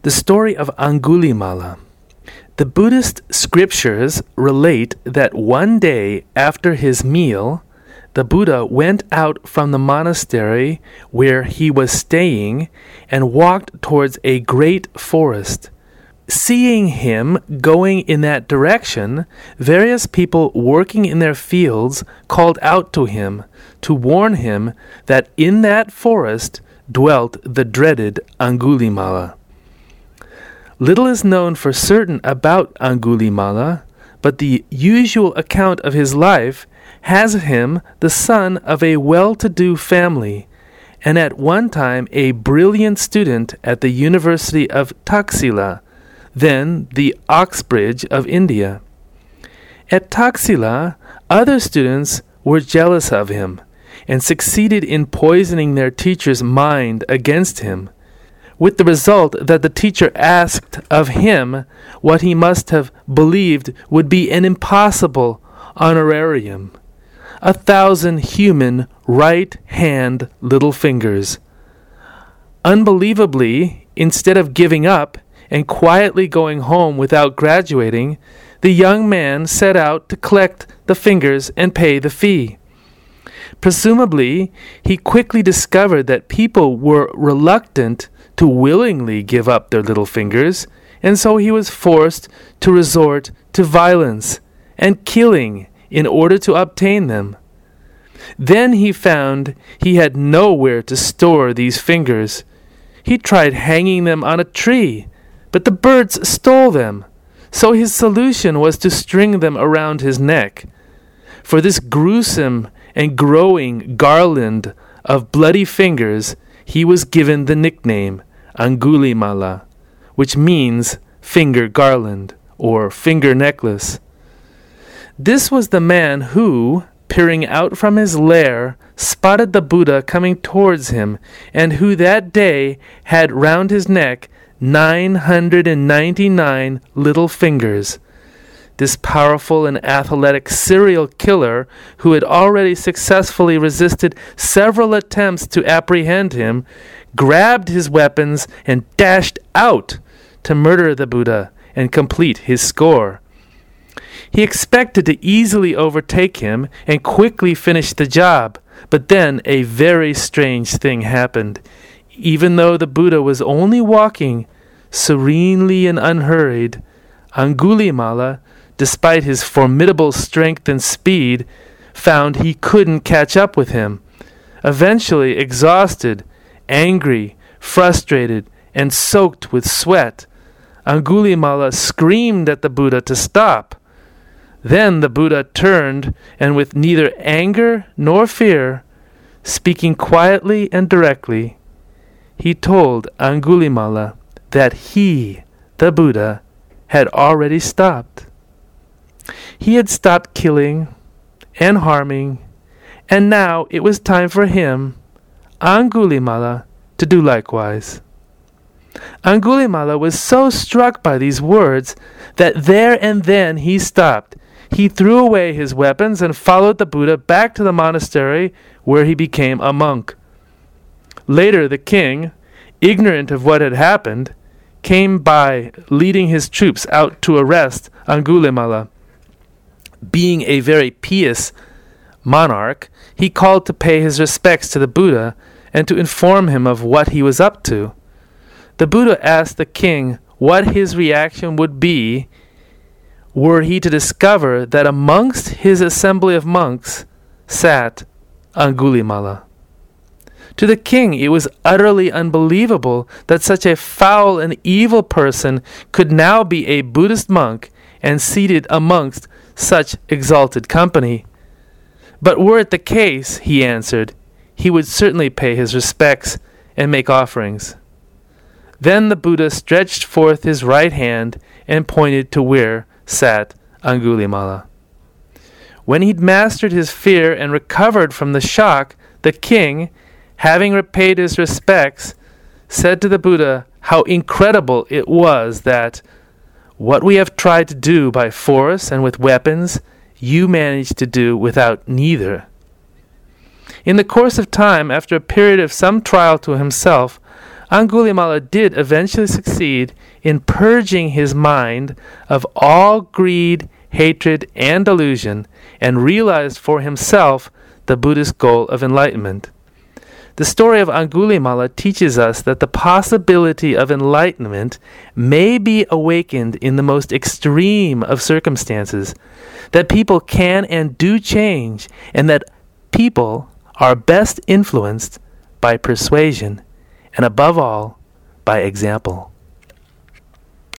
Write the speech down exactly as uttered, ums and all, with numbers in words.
The story of Angulimala. The Buddhist scriptures relate that one day after his meal, the Buddha went out from the monastery where he was staying and walked towards a great forest. Seeing him going in that direction, various people working in their fields called out to him to warn him that in that forest dwelt the dreaded Angulimala. Little is known for certain about Angulimala, but the usual account of his life has him the son of a well-to-do family, and at one time a brilliant student at the University of Taxila, then the Oxbridge of India. At Taxila, other students were jealous of him, and succeeded in poisoning their teacher's mind against him, with the result that the teacher asked of him what he must have believed would be an impossible honorarium: a thousand human right-hand little fingers. Unbelievably, instead of giving up and quietly going home without graduating, the young man set out to collect the fingers and pay the fee. Presumably, he quickly discovered that people were reluctant to willingly give up their little fingers, and so he was forced to resort to violence and killing in order to obtain them. Then he found he had nowhere to store these fingers. He tried hanging them on a tree, but the birds stole them, so his solution was to string them around his neck. For this gruesome and growing garland of bloody fingers, he was given the nickname Angulimala, which means finger garland or finger necklace. This was the man who, peering out from his lair, spotted the Buddha coming towards him, and who that day had round his neck nine hundred ninety-nine little fingers. This powerful and athletic serial killer, who had already successfully resisted several attempts to apprehend him, grabbed his weapons and dashed out to murder the Buddha and complete his score. He expected to easily overtake him and quickly finish the job, but then a very strange thing happened. Even though the Buddha was only walking serenely and unhurried, Angulimala, despite his formidable strength and speed, found he couldn't catch up with him. Eventually, exhausted, angry, frustrated, and soaked with sweat, Angulimala screamed at the Buddha to stop. Then the Buddha turned, and with neither anger nor fear, speaking quietly and directly, he told Angulimala that he, the Buddha, had already stopped. He had stopped killing and harming, and now it was time for him, Angulimala, to do likewise. Angulimala was so struck by these words that there and then he stopped. He threw away his weapons and followed the Buddha back to the monastery, where he became a monk. Later, the king, ignorant of what had happened, came by leading his troops out to arrest Angulimala. Being a very pious monarch, he called to pay his respects to the Buddha and to inform him of what he was up to. The Buddha asked the king what his reaction would be were he to discover that amongst his assembly of monks sat Angulimala. To the king, it was utterly unbelievable that such a foul and evil person could now be a Buddhist monk and seated amongst such exalted company. But were it the case, he answered, he would certainly pay his respects and make offerings. Then the Buddha stretched forth his right hand and pointed to where sat Angulimala. When he'd mastered his fear and recovered from the shock, the king, having repaid his respects, said to the Buddha how incredible it was that what we have tried to do by force and with weapons, you managed to do without neither. In the course of time, after a period of some trial to himself, Angulimala did eventually succeed in purging his mind of all greed, hatred, and delusion, and realized for himself the Buddhist goal of enlightenment. The story of Angulimala teaches us that the possibility of enlightenment may be awakened in the most extreme of circumstances, that people can and do change, and that people are best influenced by persuasion, and above all, by example.